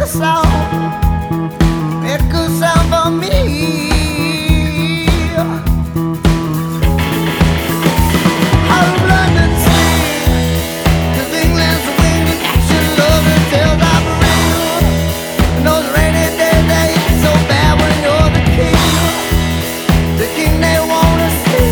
sound, make a good sound for me. Out of London Sea, 'cause England's winging action, love and tales are real. And those rainy days they ain't so bad when you're the king they wanna see.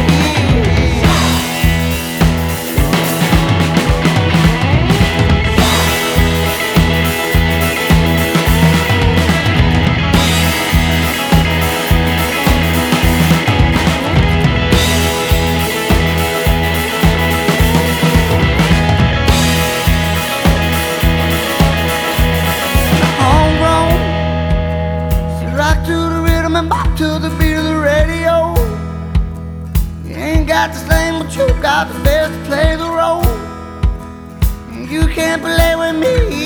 Rock to the rhythm and bop to the beat of the radio. You ain't got the same, but you got the best to play the role. You can't play with me.